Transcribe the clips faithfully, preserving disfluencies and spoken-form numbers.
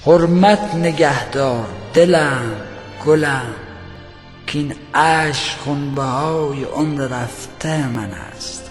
حرمت نگهدار دلم گلم، که این اشک خونبهای عمر رفته من است.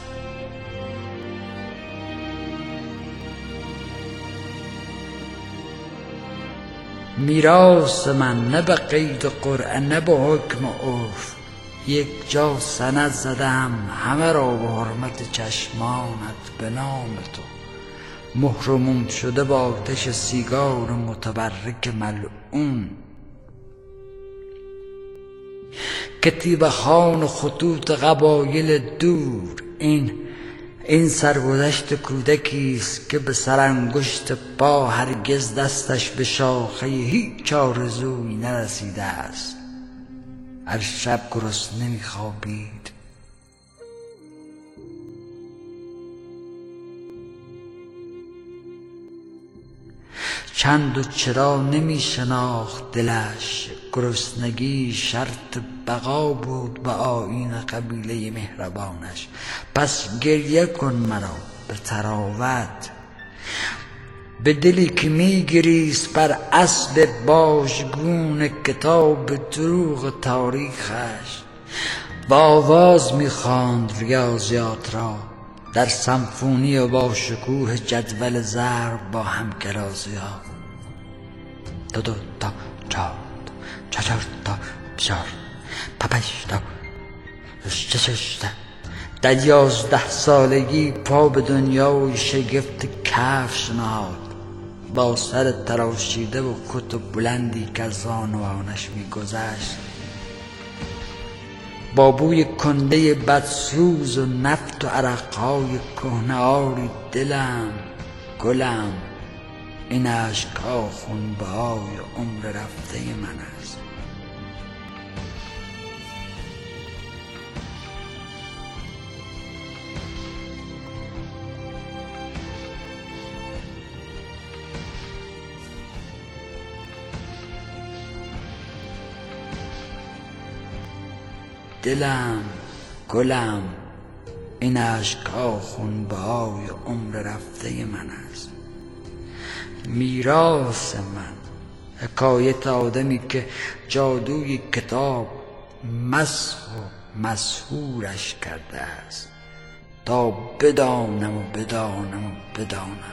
میراث من نه به قید قرعه نه به حکم عرف، یک جا سند زدم همه را به حرمت چشمانت به نام تو. مهرموم شده با آتش سیگار متبرک ملعون، کتیبه خوان خطوط قبایل دور. این این سرگذشت کودکیست که به سرانگشت پا هرگز دستش به شاخه هیچ آرزویی نرسیده است. هر شب گرسنه می‌خوابید، چند و چرا نمی شناخت دلش. گرسنگی شرط بقا بود به آیین قبیله مهربانش. پس گریه کن مرا به طراوت، به دلی که می گریست بر اسب باژگون کتاب دروغ تاریخش. با آواز می خواند ریاضیات را در سمفونی و با شکوه جدول ضرب با همکلاسی‌ها. دو دو تا چهار تا چهار تا چهار پنج تا شش شش تا. در یازده سالگی پا به دنیای شگفت کفش نهاد، با سر تراشیده و کت بلندی که از زانوانش می‌گذشت. با بوی کنده بدسوز و نفت و عرقهای کهنه آری دلم گلم، این اشک‌ها خونبهای عمر رفته من است. دلم گلم، این اشک‌ها خونبهای عمر رفته من است. میراث من حکایت آدمی که جادوی کتاب مسخ و مسحورش کرده است، تا بدانم و بدانم و بدانم.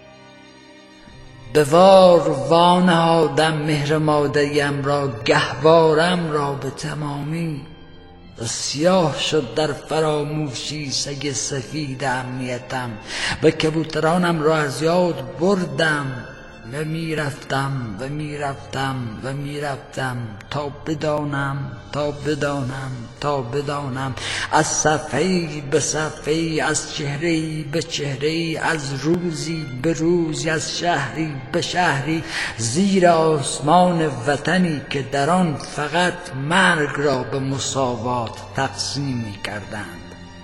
به وار وانهادم مهر مادریم را، گهوارم را به تمامی. سیاه شد در فراموشی سگ سفید امنیتم، و کبوترانم را از یاد بردم و میرفتم و میرفتم و میرفتم تا بدانم تا بدانم تا بدانم از صفحه‌ای به صفحه‌ای، از چهره‌ای به چهره‌ای، از روزی به روزی، از شهری به شهری، زیر آسمان وطنی که در آن فقط مرگ را به مساوات تقسیم می‌کردند.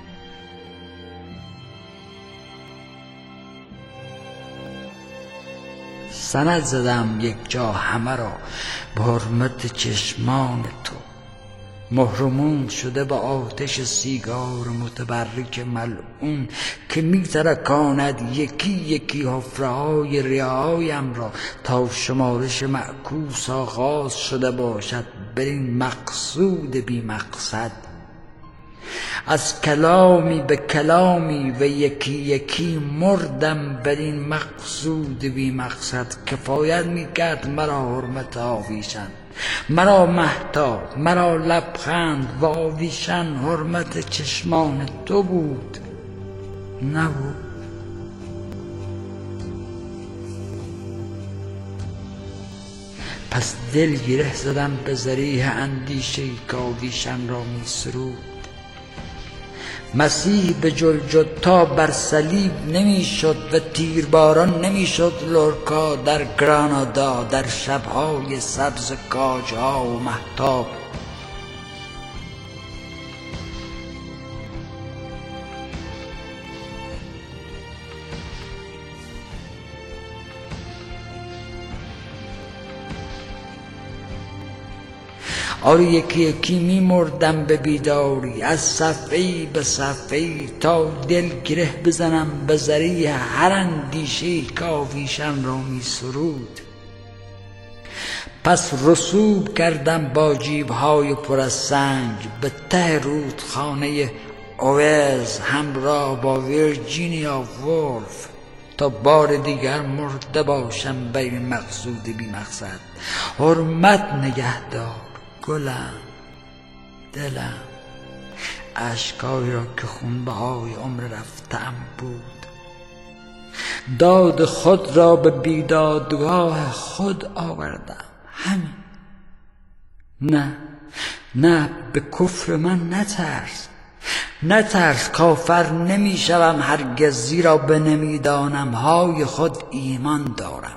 سند زدم یک جا همه را به حرمت چشمان تو. مهرموم شده با آتش سیگار متبرک ملعون که می ترکاند یکی یکی حفره‌های ریه‌هایم را، تا شمارش معکوس آغاز شده باشد بر این مقصود بی مقصد. از کلامی به کلامی و یکی یکی مردم بر این مقصود بی مقصد. کفایت می کرد مرا حرمت آویشن، مرا مهتاب، مرا لبخند و آویشن حرمت چشمان تو بود نبود. پس دل گره زدم به ذریح اندیشه که آویشن را می سرود. مسیح به جلجتا بر صلیب نمی شد و تیرباران نمی شد لورکا در گرانادا، در شبهای سبز کاجها و مهتاب. آره یکی یکی می مردم به بیداری، از صفحه‌ای به صفحه‌ای، تا دل گره بزنم به ذریع هر اندیشه‌ای که آویشم را می سرود. پس رسوب کردم با جیبهای پر از سنگ به ته رودخانه اوز همراه با ویرجینیا وولف تا بار دیگر مرده باشم بین مقصود بی مقصد. حرمت نگهدار گلم دلم، اشکایی را که خونبهای عمر رفتم بود، داد خود را به بیدادگاه خود آوردم. همین. نه نه به کفر من نترس، نترس، کافر نمی شوم هرگز، زیرا به نمیدانم های خود ایمان دارم.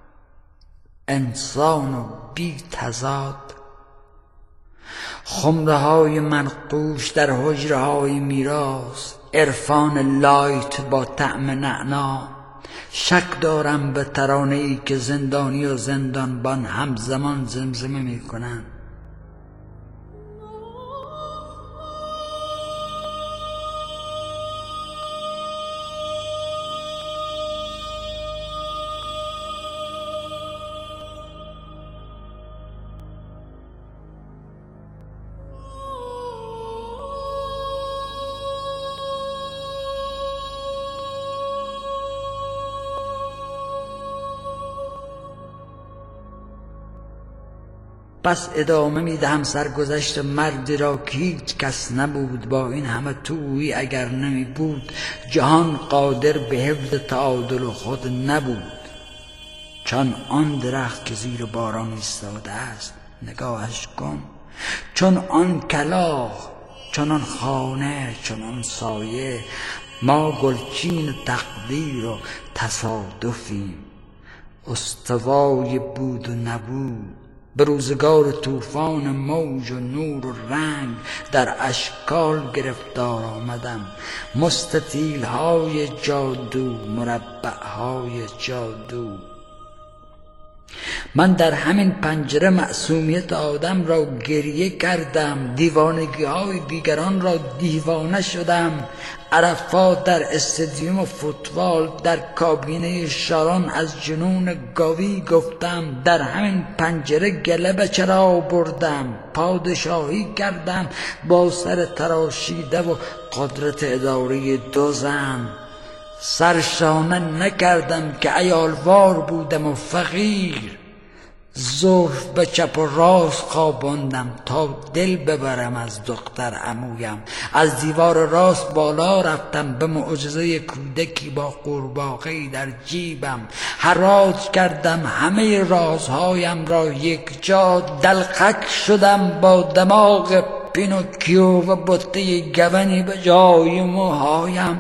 انسان و بی تضاد، خمره های منقوش در حجره های میراث، عرفان لایت با طعم نعنا. شک دارم به ترانه‌ای که زندانی و زندانبان همزمان زمزمه می کنند. پس ادامه میدهم سرگذشت مردی را که هیچ کس نبود با این همه تویی، اگر نمی بود جهان قادر به حفظ تعادل خود نبود. چون آن درخت که زیر باران ایستاده است نگاهش کن، چون آن کلاغ، چون آن خانه، چون آن سایه. ما گلچین تقدیر و تصادفیم، استوای بود و نبود. به روزگار طوفان موج و نور و رنگ در اشکال گرفتار آمدم، مستطیل های جادو، مربع های جادو. من در همین پنجره معصومیت آدم را گریه کردم، دیوانگی های دیگران را دیوانه شدم. عرفات در استادیوم فوتبال، در کابینه شارون از جنون گاوی گفتم. در همین پنجره گله به چرا بردم، پادشاهی کردم با سر تراشیده و قدرت اداره دو زن. سرشانه نکردم که عیالوار بودم و فقیر، زلف به چپ و راست خواباندم تا دل ببرم از دختر عمویم. از دیوار راست بالا رفتم به معجزه کودکی با قورباغه‌ای در جیبم. حراج کردم همه رازهایم را یک جا، دلقک شدم با دماغ پینوکیو و بطه گونی به جای موهایم.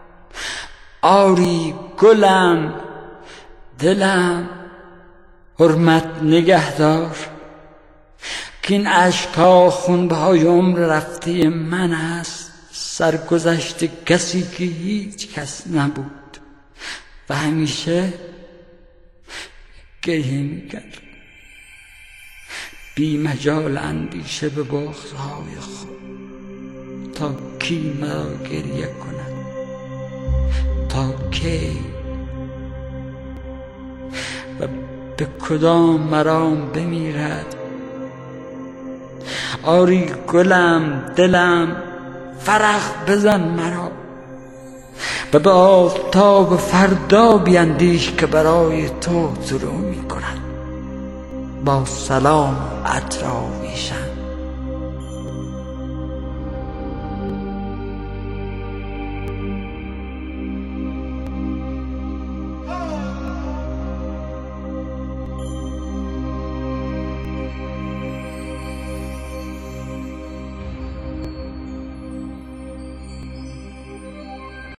آری گلم دلم، حرمت نگهدار که این اشکا خونبهای عمر رفته من است، سرگذشت کسی که هیچ کس نبود و همیشه گریه میکرد بی مجال اندیشه به بغض‌های خود. تا کی مرا گریه کند؟ تا کی؟ و به کدام مرام بمیرد؟ آری گلم دلم، فرح بزن مرا و به آفتاب فردا بیندیش که برای تو طلوع می کند با سلام و عطر آویشم.